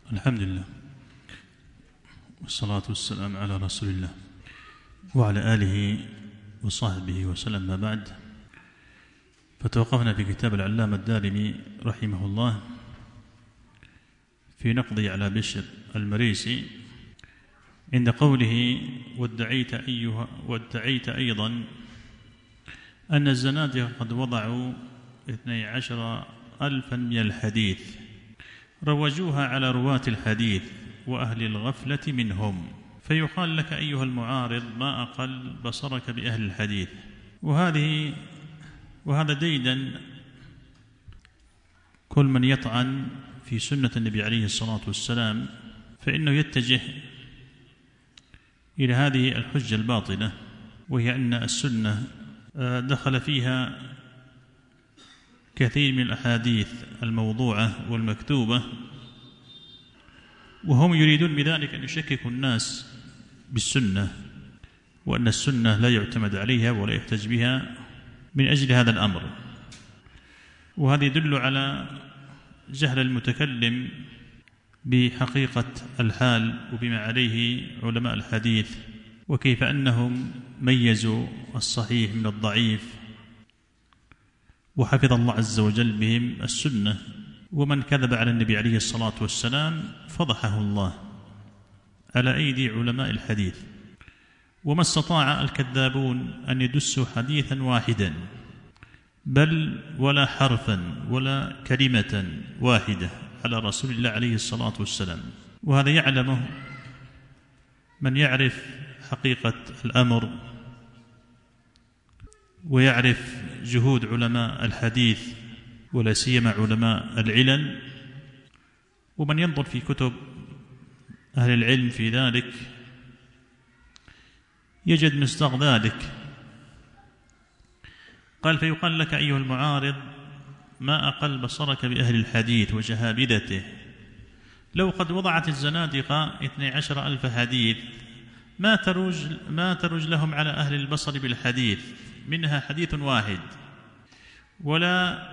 الحمد لله والصلاة والسلام على رسول الله وعلى آله وصحبه وسلم. ما بعد، فتوقفنا في كتاب العلامة الدارمي رحمه الله في نقضه على بشر المريسي عند قوله: وادعيت أيضا أن الزنادقة قد وضعوا 12,000 من الحديث روجوها على رواة الحديث وأهل الغفلة منهم، فيقال لك أيها المعارض: ما أقل بصرك بأهل الحديث. وهذا ديدا كل من يطعن في سنة النبي عليه الصلاة والسلام فإنه يتجه إلى هذه الحجة الباطلة، وهي أن السنة دخل فيها كثير من الأحاديث الموضوعة والمكتوبة، وهم يريدون بذلك أن يشككوا الناس بالسنة، وأن السنة لا يعتمد عليها ولا يحتج بها من أجل هذا الأمر. وهذا يدل على جهل المتكلم بحقيقة الحال وبما عليه علماء الحديث، وكيف أنهم ميزوا الصحيح من الضعيف، وحفظ الله عز وجل بهم السنة. ومن كذب على النبي عليه الصلاة والسلام فضحه الله على أيدي علماء الحديث. وما استطاع الكذابون أن يدسوا حديثا واحدا، بل ولا حرفا ولا كلمة واحدة على رسول الله عليه الصلاة والسلام. وهذا يعلمه من يعرف حقيقة الأمر ويعرف جهود علماء الحديث، ولا سيما علماء العلل. ومن ينظر في كتب أهل العلم في ذلك يجد مصداق ذلك. قال: فيقال لك أيها المعارض: ما أقل بصرك بأهل الحديث وجهابذته، لو قد وضعت الزنادقة 12,000 حديث ما تروج لهم على أهل البصر بالحديث، منها حديث واحد، ولا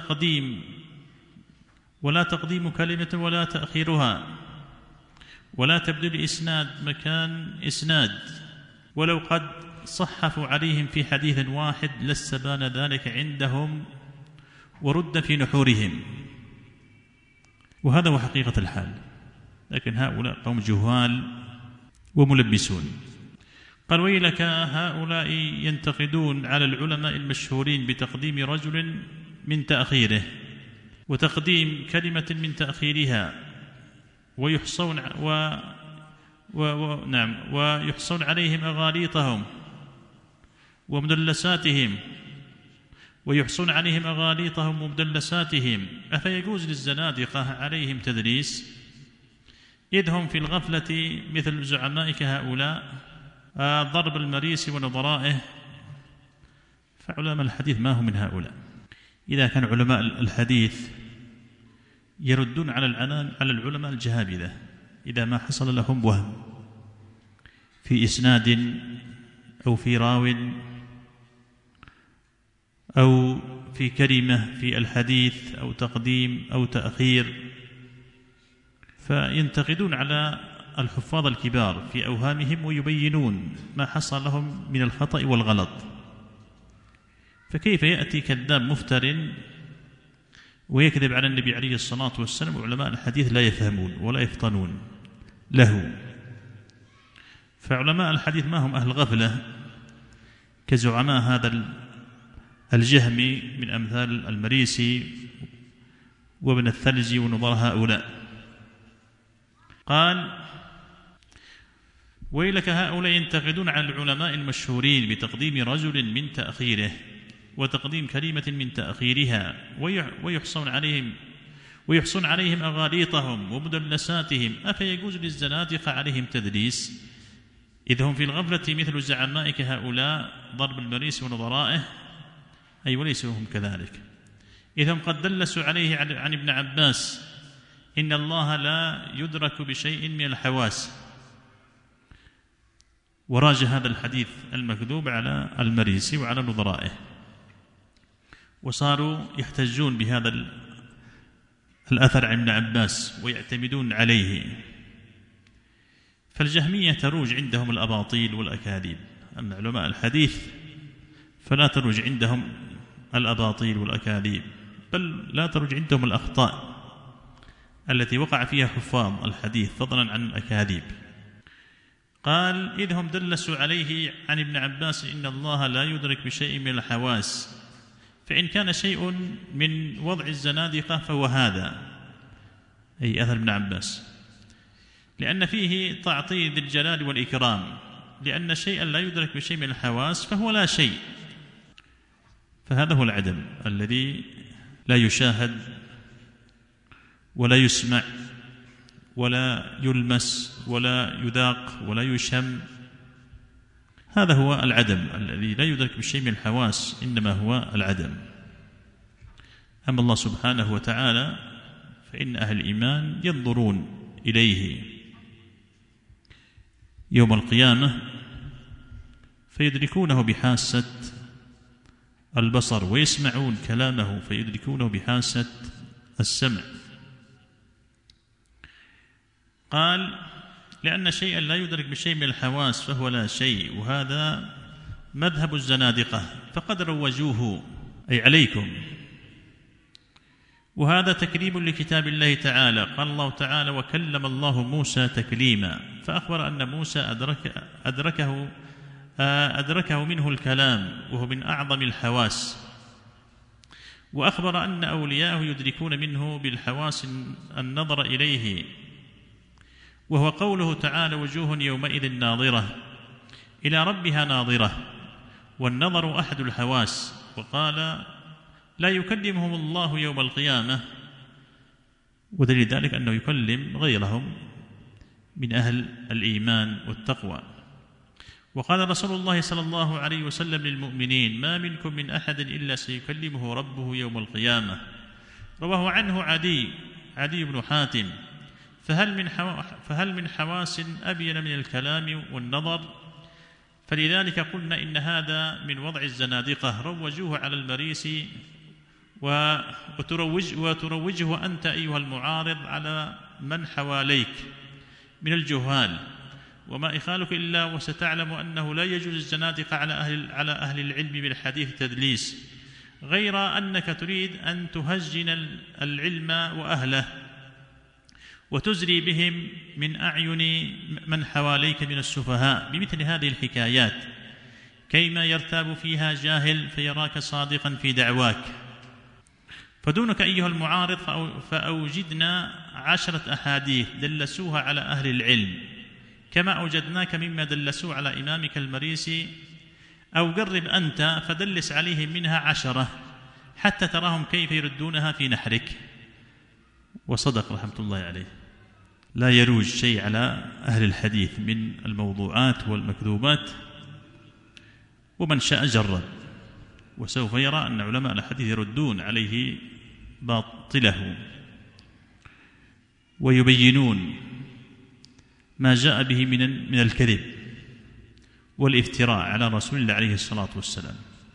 تقديم كلمة ولا تأخيرها، ولا تبديل إسناد مكان إسناد، ولو قد صحفوا عليهم في حديث واحد لاستبان ذلك عندهم ورد في نحورهم. وهذا هو حقيقة الحال، لكن هؤلاء قوم جهال وملبسون. قال: ويلك، هؤلاء ينتقدون على العلماء المشهورين بتقديم رجل من تأخيره، وتقديم كلمة من تأخيرها، ويحصون عليهم أغاليطهم ومدلساتهم أفيجوز للزنادقة عليهم تدليس؟ إذ هم في الغفلة مثل زعمائك هؤلاء، ضرب المريس ونظرائه. فعلماء الحديث ما هم من هؤلاء. إذا كان علماء الحديث يردون على العلماء الجهابذة إذا ما حصل لهم وهم في إسناد أو في راو أو في كلمة في الحديث أو تقديم أو تأخير، فينتقدون على الحفاظ الكبار في أوهامهم ويبينون ما حصل لهم من الخطأ والغلط. فكيف يأتي كذاب مفتر ويكذب على النبي عليه الصلاة والسلام وعلماء الحديث لا يفهمون ولا يفطنون له؟ فعلماء الحديث ما هم أهل غفلة كزعماء هذا الجهمي من أمثال المريسي وابن الثلجي ونظر هؤلاء. قال: ويلك، هؤلاء ينتقدون على العلماء المشهورين بتقديم رجل من تأخيره وتقديم كلمة من تأخيرها، ويحصون عليهم أغاليطهم ومدلساتهم أفيجوز للزنادقة عليهم تدليس؟ إذ هم في الغفلة مثل زعمائك هؤلاء، ضرب المريس ونظرائه، أي وليسوا هم كذلك. إذ هم قد دلسوا عليه عن ابن عباس: إن الله لا يدرك بشيء من الحواس، وراج هذا الحديث المكذوب على المريسي وعلى نظرائه. وصاروا يحتجون بهذا الأثر عن ابن عباس ويعتمدون عليه. فالجهمية تروج عندهم الأباطيل والأكاذيب، أما علماء الحديث فلا تروج عندهم الأباطيل والأكاذيب، بل لا تروج عندهم الأخطاء التي وقع فيها حفاظ الحديث فضلا عن الأكاذيب. قال: إذ هم دلسوا عليه عن ابن عباس إن الله لا يدرك بشيء من الحواس، فإن كان شيء من وضع الزنادقة فهو هذا، أي أثر ابن عباس، لأن فيه تعطيل ذي الجلال والإكرام، لأن شيئا لا يدرك بشيء من الحواس فهو لا شيء. فهذا هو العدم الذي لا يشاهد ولا يسمع ولا يلمس ولا يذاق ولا يشم، هذا هو العدم الذي لا يدرك بشيء من الحواس، إنما هو العدم. أما الله سبحانه وتعالى فإن أهل الإيمان ينظرون إليه يوم القيامة فيدركونه بحاسة البصر، ويسمعون كلامه فيدركونه بحاسة السمع. قال: لأن شيئا لا يدرك بشيء من الحواس فهو لا شيء، وهذا مذهب الزنادقة فقد روجوه أي عليكم، وهذا تكذيب لكتاب الله تعالى. قال الله تعالى: وكلم الله موسى تكليما، فأخبر أن موسى أدركه منه الكلام وهو من أعظم الحواس، وأخبر أن أولياءه يدركون منه بالحواس النظر إليه، وهو قوله تعالى: وجوه يومئذ ناظرة إلى ربها ناظرة، والنظر أحد الحواس. وقال: لا يكلمهم الله يوم القيامة، ودليل ذلك أنه يكلم غيرهم من أهل الإيمان والتقوى. وقال رسول الله صلى الله عليه وسلم للمؤمنين: ما منكم من أحد إلا سيكلمه ربه يوم القيامة. رواه عنه عدي بن حاتم. فهل من حواس أبين من الكلام والنظر؟ فلذلك قلنا إن هذا من وضع الزنادقة، روجوه على المريسي وتروجه أنت أيها المعارض على من حواليك من الجهال، وما إخالك إلا وستعلم أنه لا يجوز الزنادقة على أهل العلم بالحديث تدليس، غير أنك تريد أن تهجن العلم وأهله وتزري بهم من أعين من حواليك من السفهاء بمثل هذه الحكايات، كيما يرتاب فيها جاهل فيراك صادقا في دعواك. فدونك أيها المعارض فأوجدنا 10 أحاديث دلسوها على أهل العلم، كما أوجدناك مما دلسوا على إمامك المريسي، أو قرب أنت فدلس عليهم منها 10 حتى تراهم كيف يردونها في نحرك. وصدق رحمة الله عليه، لا يروج شيء على أهل الحديث من الموضوعات والمكذوبات، ومن شاء جرب، وسوف يرى أن علماء الحديث يردون عليه باطله ويبينون ما جاء به من الكذب والافتراء على رسول الله عليه الصلاة والسلام.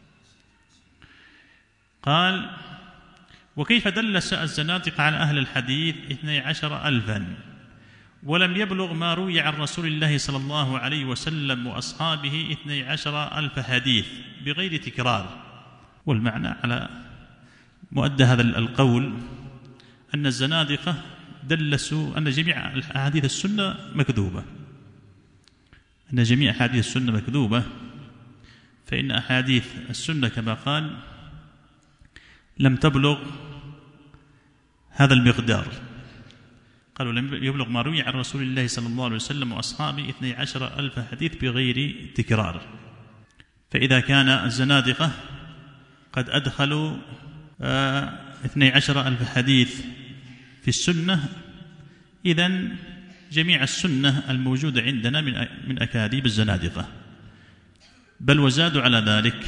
قال: وكيف دلس الزنادقة على أهل الحديث 12,000 ولم يبلغ ما روي عن رسول الله صلى الله عليه وسلم وأصحابه 12,000 حديث بغير تكرار. والمعنى على مؤدى هذا القول أن الزنادقة دلسوا أن جميع أحاديث السنة مكذوبة، أن جميع أحاديث السنة مكذوبة، فإن أحاديث السنة كما قال لم تبلغ هذا المقدار. قالوا لم يبلغ ما روي عن رسول الله صلى الله عليه وسلم وأصحابه 12,000 حديث بغير تكرار. فإذا كان الزنادقة قد أدخلوا 12,000 حديث في السنة، إذن جميع السنة الموجودة عندنا من أكاذيب الزنادقة، بل وزادوا على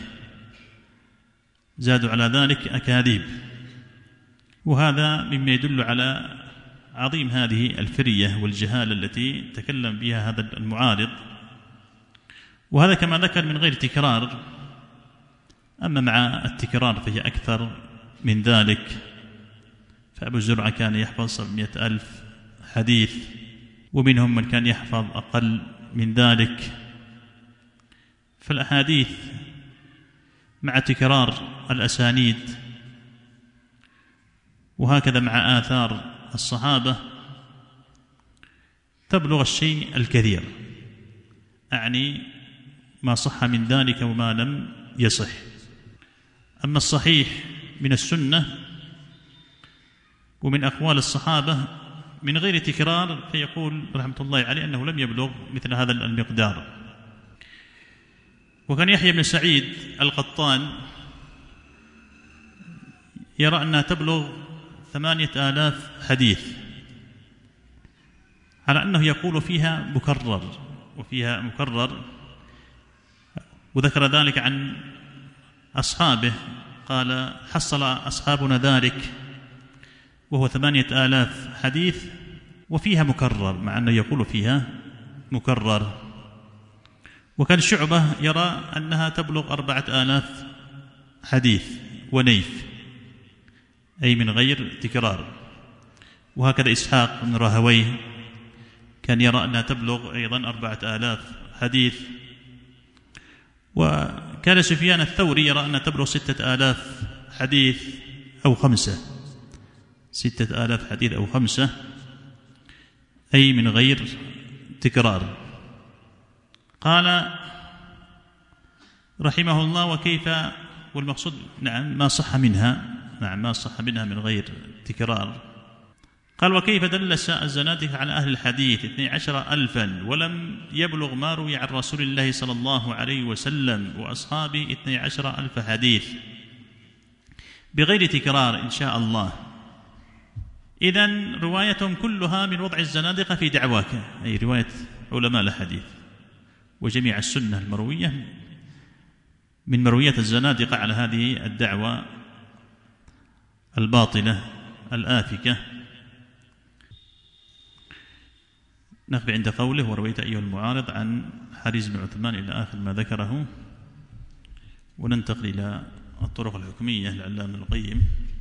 ذلك أكاذيب. وهذا مما يدل على عظيم هذه الفرية والجهالة التي تكلم بها هذا المعارض، وهذا كما ذكر من غير تكرار. أما مع التكرار فهي أكثر من ذلك، فأبو زرعة كان يحفظ 700,000 حديث، ومنهم من كان يحفظ أقل من ذلك. فالأحاديث مع تكرار الأسانيد وهكذا مع آثار الصحابة تبلغ الشيء الكثير، أعني ما صح من ذلك وما لم يصح. أما الصحيح من السنة ومن أقوال الصحابة من غير تكرار فيقول رحمة الله عليه أنه لم يبلغ مثل هذا المقدار. وكان يحيى بن سعيد القطان يرى أنها تبلغ 8,000 حديث، على أنه يقول فيها مكرر، وذكر ذلك عن أصحابه، قال حصل أصحابنا ذلك وهو 8,000 حديث وفيها مكرر، مع أنه يقول فيها مكرر. وكان شعبة يرى أنها تبلغ 4,000 حديث ونيف، أي من غير تكرار. وهكذا إسحاق بن راهويه كان يرى أنها تبلغ أيضا 4,000 حديث. وكان سفيان الثوري يرى أنها تبلغ 6,000 حديث أو 5، 6,000 حديث أو 5، أي من غير تكرار. قال رحمه الله وكيف، والمقصود نعم ما صح منها من غير تكرار. قال وكيف دلس الزنادقة على أهل الحديث 12,000 ولم يبلغ ما روي عن رسول الله صلى الله عليه وسلم وأصحابه 12,000 حديث بغير تكرار إن شاء الله. إذن روايتهم كلها من وضع الزنادقة في دعواك، أي رواية علماء الحديث، وجميع السنة المروية من مرويات الزنادقة على هذه الدعوة الباطلة الآفكة. نقف عند قوله ورويت أيها المعارض عن حارث بن عثمان إلى آخر ما ذكره، وننتقل إلى الطرق الحكمية للعلامة ابن القيم.